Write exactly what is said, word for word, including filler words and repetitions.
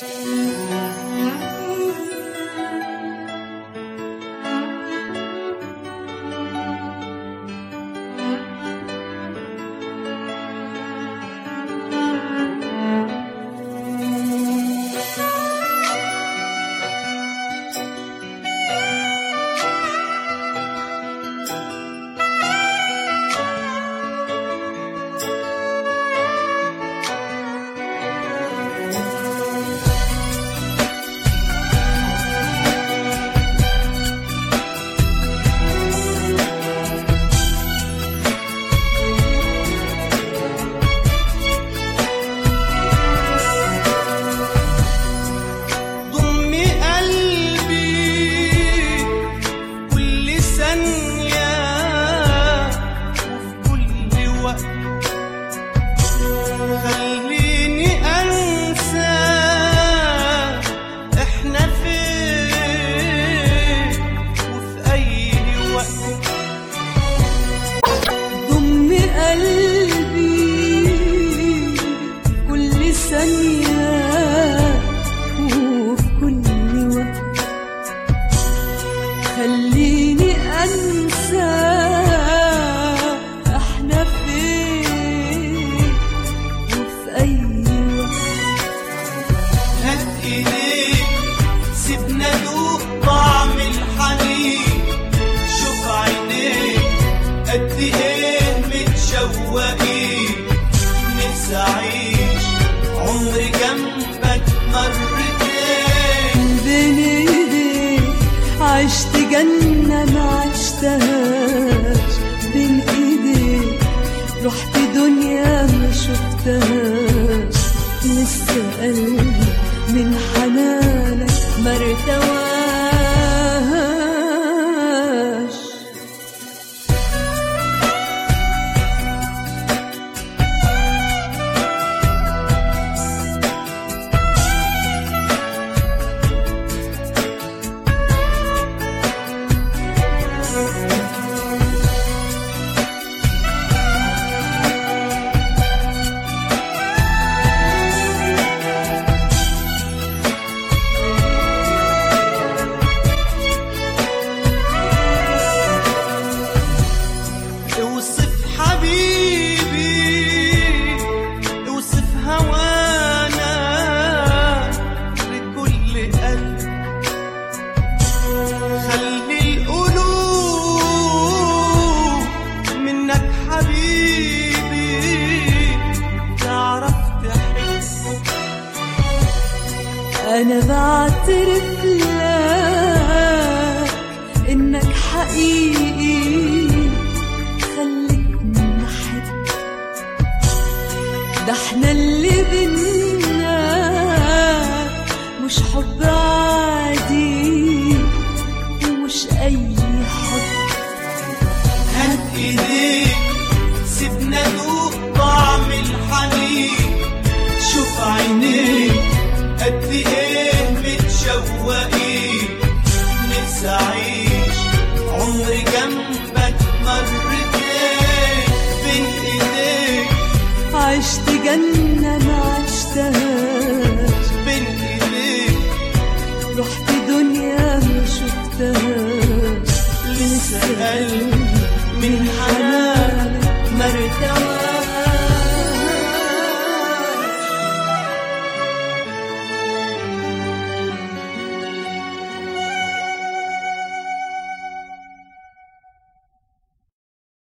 عشت جنة ما عشتهاش بين ايديك، رحت دنيا ما شفتهاش، لسه قلبي من حنانك ما ارتواش. أنا بعترف لك إنك حقيقي، خلتني أحب، ده احنا اللي بينا مش حب عادي ومش أي حب. هات إيديك سيبنا ندوق طعم الحنين، شوف عينيك قد ايه متشوقين، نفسي اعيش عمري جنبك مرتين، بين ايديك عشت جنة ما عشتهاش، بين ايديك رحت دنيا ما شفتهاش، لسه قلبي